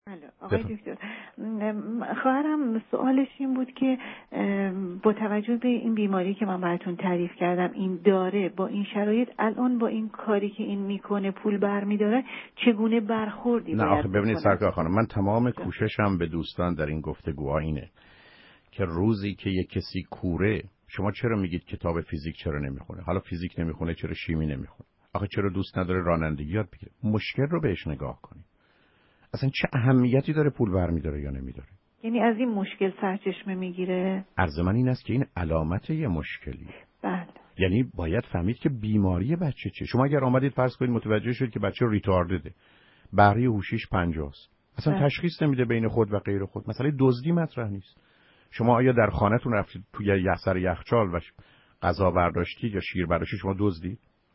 آقای دکتر، خواهرم سوالش این بود که با توجه به این بیماری که من براتون تعریف کردم این داره، با این شرایط الان با این کاری که این میکنه پول برمیداره، چگونه برخوردی باید نه آخه ببینید بکنه؟ سرکار خانم، من تمام کوششم به دوستان در این گفتگوها اینه که روزی که یک کسی کوره، شما چرا میگید کتاب فیزیک چرا نمیخونه؟ حالا فیزیک نمیخونه چرا شیمی نمیخونه؟ آخه چرا دوست نداره رانندگی یاد بگیره؟ مشکل رو بهش نگاه کنید. اصلا چه اهمیتی داره پول برمیداره یا نمیداره؟ یعنی از این مشکل سرچشمه میگیره؟ عرض من این است که این علامت یه مشکلیه. بله. یعنی باید فهمید که بیماری بچه چیه. شما اگر آمدید فرض کنید متوجه شدید که بچه ریتاردده، بهره هوشیش 50 است، اصلا تشخیص نمیده بین خود و غیر خود، مثلا دزدی مطرح نیست. شما آیا در خانه‌تون رفتید توی سر یخچال و غذا برداشتید یا شیر برداشتید، شما دزدید؟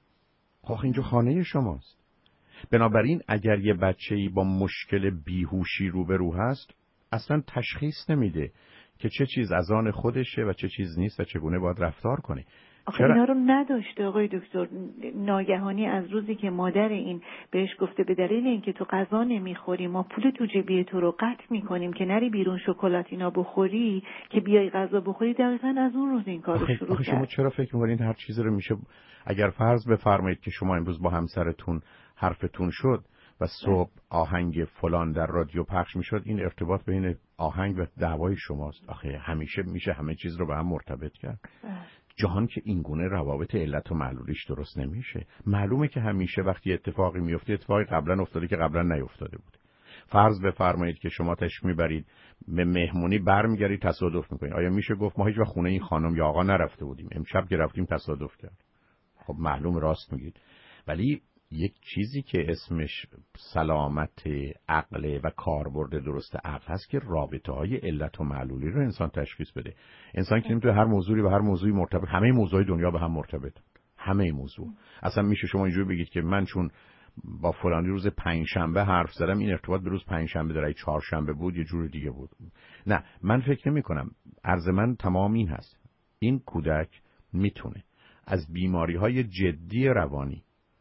خب اینجا خانه شماست. بنابراین اگر یه بچه‌ای با مشکل بیهوشی روبرو هست، اصلا تشخیص نمیده که چه چیز از آن خودشه و چه چیز نیست و چگونه باید رفتار کنه. آخه اینا رو نداشته آقای دکتر. ناگهانی از روزی که مادر این بهش گفته به دلیل اینکه تو غذا نمیخوری ما پول تو جیبی تو رو قطع میکنیم که نری بیرون شکلات اینا بخوری که بیای غذا بخوری، دقیقاً از اون روز این کارو شروع کرد. شما چرا فکر میکنید هر چیزی رو میشه؟ اگر فرض بفرمایید که شما امروز با همسرتون حرفتون شد و صبح آهنگ فلان در رادیو پخش میشد، این ارتباط بین آهنگ و دعوای شماست. آخه همیشه میشه همه چیز رو به هم مرتبط کرد؟ جهان که این گونه روابط علت و معلولیش درست نمیشه. معلومه که همیشه وقتی اتفاقی میفته اتفاقی قبلا افتاده که قبلا نیفتاده بود. فرض بفرمایید که شما تشریف میبرید به مهمونی، برمیگردید تصادف میکنید. آیا میشه گفت ما هیچ وقت خونه این خانم یا آقا نرفته بودیم، امشب که رفتیم تصادف کرد؟ خب معلوم راست میگید. ولی یک چیزی که اسمش سلامت عقل و کاربرد درست عقل هست که رابطه های علت و معلولی رو انسان تشخیص بده. انسان که نمیتونه هر موضوعی به هر موضوعی مرتبط، همه موضوعای دنیا به هم مرتبط، همه موضوع. اصلا میشه شما اینجوری بگید که من چون با فلانی روز پنجشنبه حرف زدم این ارتباط به روز پنجشنبه داره، چهارشنبه بود یه جور دیگه بود. نه، من فکر نمی کنم. عرض من تمام این هست، این کودک میتونه از بیماری‌های جدی روانی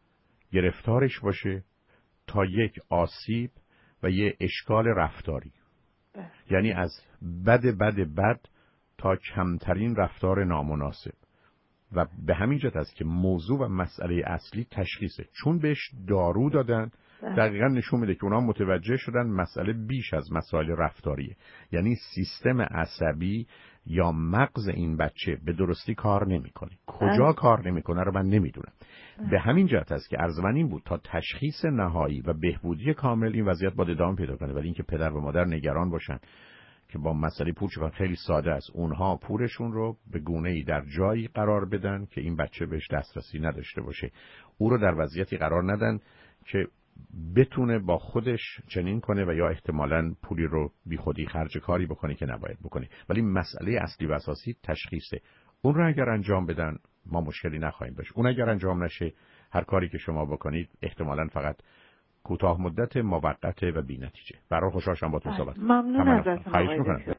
گرفتارش باشه تا یک آسیب و یه اشکال رفتاری. یعنی از بد تا کمترین رفتار نامناسب. و به همین جهت است که موضوع و مسئله اصلی تشخیصه. چون بهش دارو دادن دقیقا نشون میده که اونا متوجه شدن مسئله بیش از مسائل رفتاریه. یعنی سیستم عصبی یا مغز این بچه به درستی کار نمیکنه. کجا کار نمیکنه رو من نمیدونم. به همین جهت است که عرض من این بود تا تشخیص نهایی و بهبودی کامل این وضعیت باید ادامه پیدا کنه. ولی اینکه پدر و مادر نگران باشن که با مسئله پول، چون خیلی ساده است، اونها پولشون رو به گونه‌ای در جایی قرار بدن که این بچه بهش دسترسی نداشته باشه، او رو در وضعیتی قرار ندن که بتونه با خودش چنین کنه و یا احتمالاً پولی رو بی خودی خرج کاری بکنه که نباید بکنه. ولی مسئله اصلی و اساسی تشخیصه. اون رو اگر انجام بدن ما مشکلی نخواهیم داشت. اون اگر انجام نشه هر کاری که شما بکنید احتمالاً فقط کوتاه مدت، موقته و بی‌نتیجه. برای خوشحال شدم با تو صحبت. ممنون ازتون. خواهش می‌کنم.